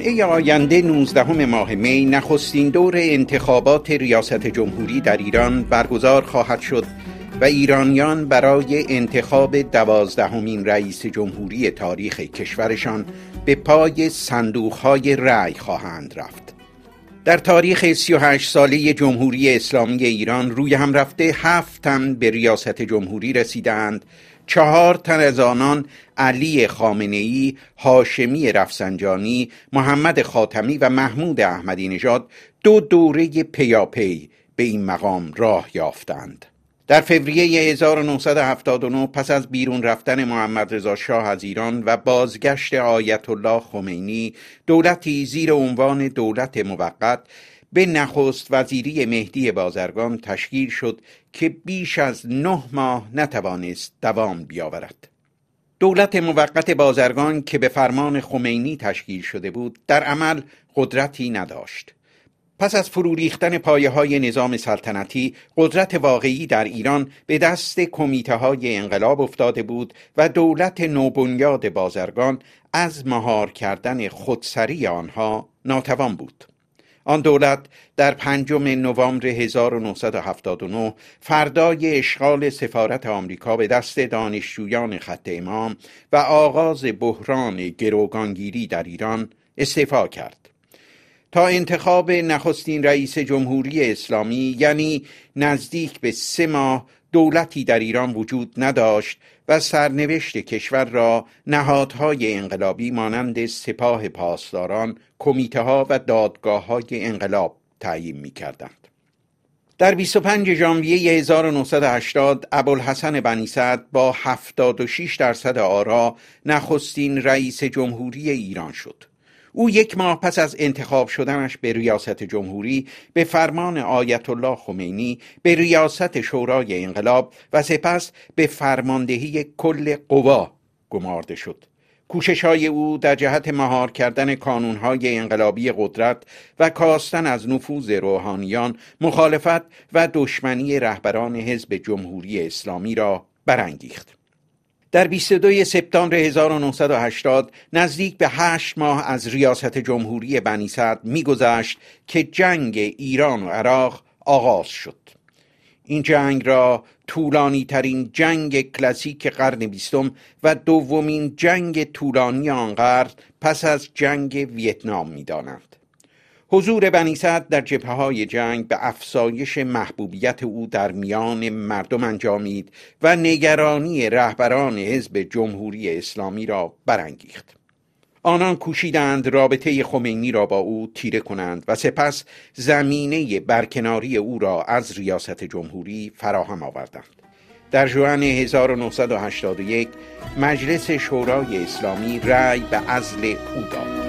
جمعه آینده 19 ماه می نخستین دور انتخابات ریاست جمهوری در ایران برگزار خواهد شد و ایرانیان برای انتخاب 12مین رئیس جمهوری تاریخ کشورشان به پای صندوق‌های رأی خواهند رفت. در تاریخ 38 ساله جمهوری اسلامی ایران روی هم رفته 7 تن به ریاست جمهوری رسیدند. 4 تن از آنان علی خامنه‌ای، هاشمی رفسنجانی، محمد خاتمی و محمود احمدی نژاد 2 دوره پیاپی به این مقام راه یافتند. در فوریه 1979 پس از بیرون رفتن محمد رضا شاه از ایران و بازگشت آیت الله خمینی، دولتی زیر عنوان دولت موقت به نخست وزیری مهدی بازرگان تشکیل شد که بیش از 9 ماه نتوانست دوام بیاورد. دولت موقت بازرگان که به فرمان خمینی تشکیل شده بود، در عمل قدرتی نداشت. پس از فرو ریختن پایه‌های نظام سلطنتی، قدرت واقعی در ایران به دست کمیته‌های انقلاب افتاده بود و دولت نوبنیاد بازرگان از مهار کردن خودسری آنها ناتوان بود. آن دولت در 5 نوامبر 1979 فردای اشغال سفارت آمریکا به دست دانشجویان خط امام و آغاز بحران گروگانگیری در ایران استعفا کرد. تا انتخاب نخستین رئیس جمهوری اسلامی، یعنی نزدیک به 3 ماه، دولتی در ایران وجود نداشت و سرنوشت کشور را نهادهای انقلابی مانند سپاه پاسداران، کمیته‌ها و دادگاه‌های انقلاب تعیین می‌کردند. در 25 ژانویه 1980 ابوالحسن بنی سعد با 76% آرا نخستین رئیس جمهوری ایران شد. او 1 ماه پس از انتخاب شدنش به ریاست جمهوری به فرمان آیت الله خمینی به ریاست شورای انقلاب و سپس به فرماندهی کل قوا گمارده شد. کوشش‌های او در جهت مهار کردن کانون‌های انقلابی قدرت و کاستن از نفوذ روحانیان، مخالفت و دشمنی رهبران حزب جمهوری اسلامی را برانگیخت. در 22 سپتامبر 1980 نزدیک به 8 ماه از ریاست جمهوری بنی سعد می‌گذشت که جنگ ایران و عراق آغاز شد. این جنگ را طولانی ترین جنگ کلاسیک قرن 20 و دومین جنگ طولانی آن قرن پس از جنگ ویتنام می‌دانند. حضور بنی سعد در جبهه‌های جنگ به افزایش محبوبیت او در میان مردم انجامید و نگرانی رهبران حزب جمهوری اسلامی را برانگیخت. آنان کوشیدند رابطه خمینی را با او تیره کنند و سپس زمینه برکناری او را از ریاست جمهوری فراهم آوردند. در ژوئن 1981 مجلس شورای اسلامی رأی به عزل او داد.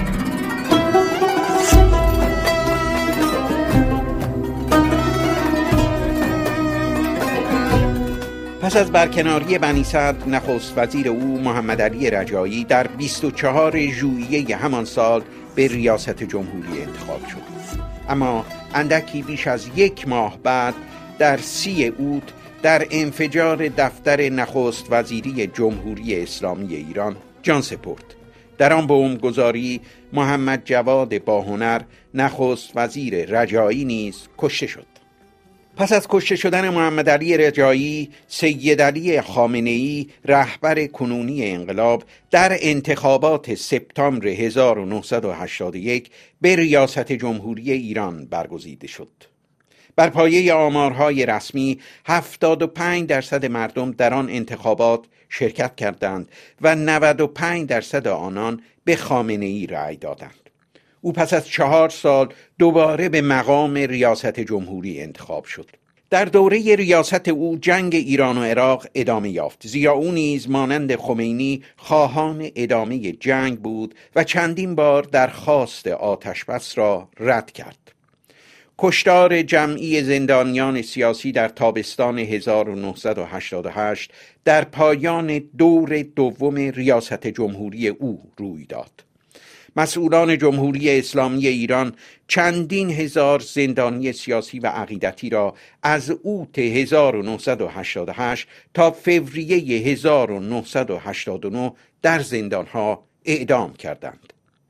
پس از برکناری بنی سعد، نخست وزیر او محمد علی رجایی در 24 ژوئیه همان سال به ریاست جمهوری انتخاب شد. اما اندکی بیش از 1 ماه بعد در 30 اوت در انفجار دفتر نخست وزیری جمهوری اسلامی ایران جان سپرد. در آن بمبگذاری محمد جواد باهنر نخست وزیر رجایی نیز کشته شد. پس از کشته شدن محمد علی رجایی، سید علی خامنه‌ای رهبر کنونی انقلاب در انتخابات سپتامبر 1981 به ریاست جمهوری ایران برگزیده شد. بر پایه آمارهای رسمی 75% مردم در آن انتخابات شرکت کردند و 95% آنان به خامنه‌ای رأی دادند. او پس از 4 سال دوباره به مقام ریاست جمهوری انتخاب شد. در دوره ریاست او جنگ ایران و عراق ادامه یافت، زیرا او نیز مانند خمینی خواهان ادامه جنگ بود و چندین بار درخواست آتشبس را رد کرد. کشتار جمعی زندانیان سیاسی در تابستان 1988 در پایان دور دوم ریاست جمهوری او روی داد. مسئولان جمهوری اسلامی ایران چندین هزار زندانی سیاسی و عقیدتی را از اوت 1988 تا فوریه 1989 در زندانها اعدام کردند.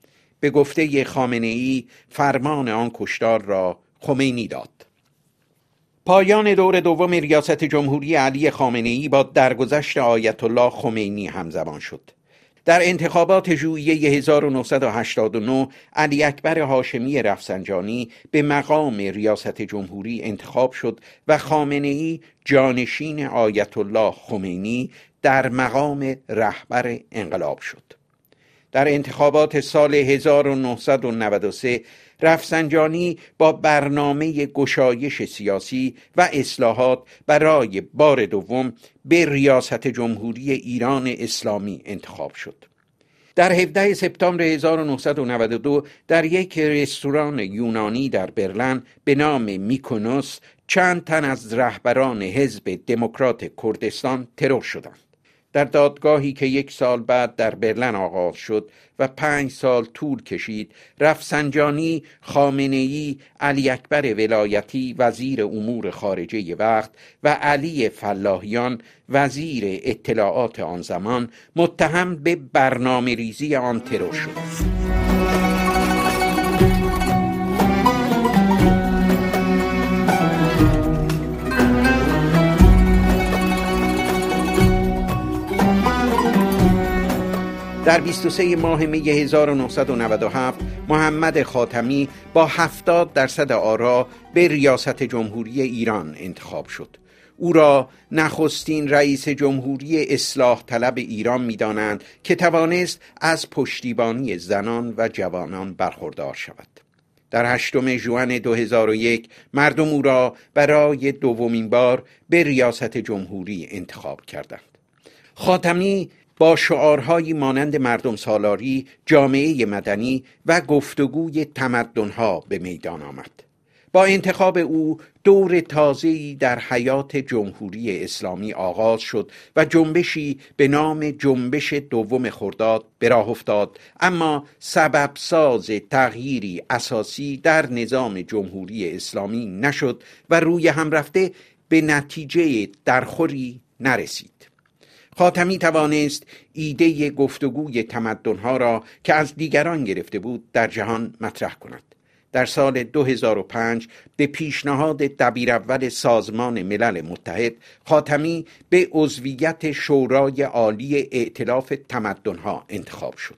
به گفته خامنه‌ای فرمان آن کشتار را خمینی داد. پایان دور دوم ریاست جمهوری علی خامنه‌ای با درگذشت آیت الله خمینی همزمان شد. در انتخابات ژوئیه 1989 علی اکبر هاشمی رفسنجانی به مقام ریاست جمهوری انتخاب شد و خامنه‌ای جانشین آیت الله خمینی در مقام رهبر انقلاب شد. در انتخابات سال 1993 رفسنجانی با برنامه گشایش سیاسی و اصلاحات برای بار دوم به ریاست جمهوری ایران اسلامی انتخاب شد. در 17 سپتامبر 1992 در یک رستوران یونانی در برلین به نام میکونوس چند تن از رهبران حزب دموکرات کردستان ترور شدند. در دادگاهی که 1 سال بعد در برلین آغاز شد و 5 سال طول کشید، رفسنجانی، خامنه‌ای، علی اکبر ولایتی وزیر امور خارجه وقت و علی فلاحیان وزیر اطلاعات آن زمان متهم به برنامه ریزی آن ترور شد. در 23 ماه می 1997 محمد خاتمی با 70% آرا به ریاست جمهوری ایران انتخاب شد. او را نخستین رئیس جمهوری اصلاح طلب ایران می دانند که توانست از پشتیبانی زنان و جوانان برخوردار شود. در 8 ژوئن 2001 مردم او را برای دومین بار به ریاست جمهوری انتخاب کردند. خاتمی با شعارهایی مانند مردم سالاری، جامعه مدنی و گفتگوی تمدن‌ها به میدان آمد. با انتخاب او دور تازه‌ای در حیات جمهوری اسلامی آغاز شد و جنبشی به نام جنبش دوم خرداد به راه افتاد، اما سبب ساز تغییری اساسی در نظام جمهوری اسلامی نشد و روی هم رفته به نتیجه درخوری نرسید. خاتمی توانست ایده گفتگوی تمدن‌ها را که از دیگران گرفته بود در جهان مطرح کند. در سال 2005 به پیشنهاد دبیراول سازمان ملل متحد خاتمی به عضویت شورای عالی ائتلاف تمدن‌ها انتخاب شد.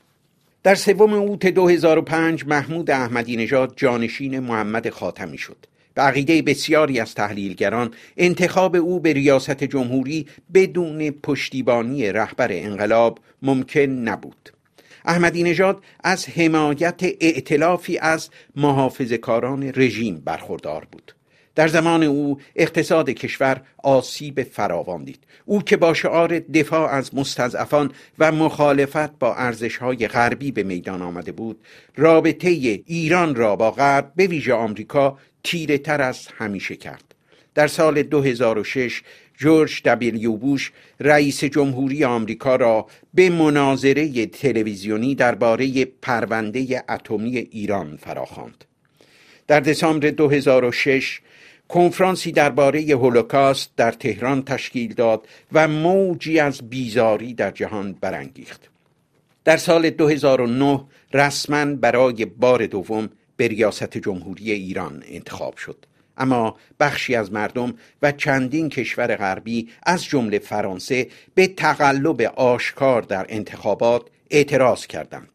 در 3 اوت 2005 محمود احمدی نژاد جانشین محمد خاتمی شد. به عقیده بسیاری از تحلیلگران انتخاب او به ریاست جمهوری بدون پشتیبانی رهبر انقلاب ممکن نبود. احمدی نژاد از حمایت ائتلافی از محافظه‌کاران رژیم برخوردار بود. در زمان او اقتصاد کشور آسیب فراوان دید. او که با شعار دفاع از مستضعفان و مخالفت با ارزش‌های غربی به میدان آمده بود، رابطه ایران را با غرب به ویژه آمریکا تیره تر از همیشه کرد. در سال 2006 جورج دبلیو بوش رئیس جمهوری آمریکا را به مناظره تلویزیونی درباره پرونده اتمی ایران فراخواند. در دسامبر 2006 کنفرانسی درباره هولوکاست در تهران تشکیل داد و موجی از بیزاری در جهان برانگیخت. در سال 2009 رسما برای بار دوم به ریاست جمهوری ایران انتخاب شد، اما بخشی از مردم و چندین کشور غربی از جمله فرانسه به تقلب آشکار در انتخابات اعتراض کردند.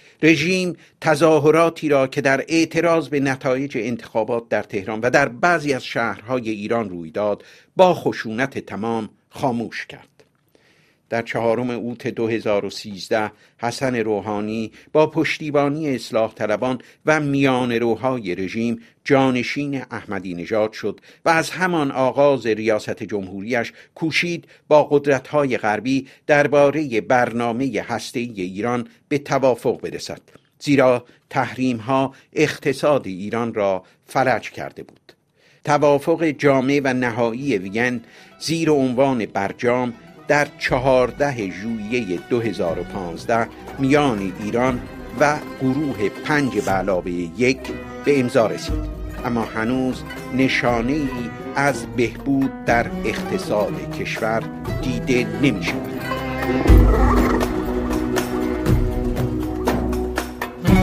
رژیم تظاهراتی را که در اعتراض به نتایج انتخابات در تهران و در بعضی از شهرهای ایران روی داد با خشونت تمام خاموش کرد. در 4 اوت 2013 حسن روحانی با پشتیبانی اصلاح طلبان و میانه‌روهای رژیم جانشین احمدی نژاد شد و از همان آغاز ریاست جمهوریش کوشید با قدرت‌های غربی درباره برنامه هسته‌ای ایران به توافق برسد، زیرا تحریم‌ها اقتصاد ایران را فلج کرده بود. توافق جامع و نهایی وین زیر عنوان برجام در 14 ژوئیه 2015 میان ایران و گروه 5+1 به امضا رسید، اما هنوز نشانه‌ای از بهبود در اقتصاد کشور دیده نمی‌شود.